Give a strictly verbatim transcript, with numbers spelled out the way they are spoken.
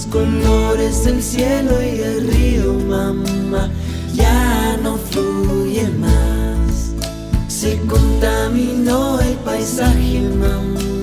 colores del cielo y el río, mamá, ya no fluye más. Se contaminó el paisaje, mamá.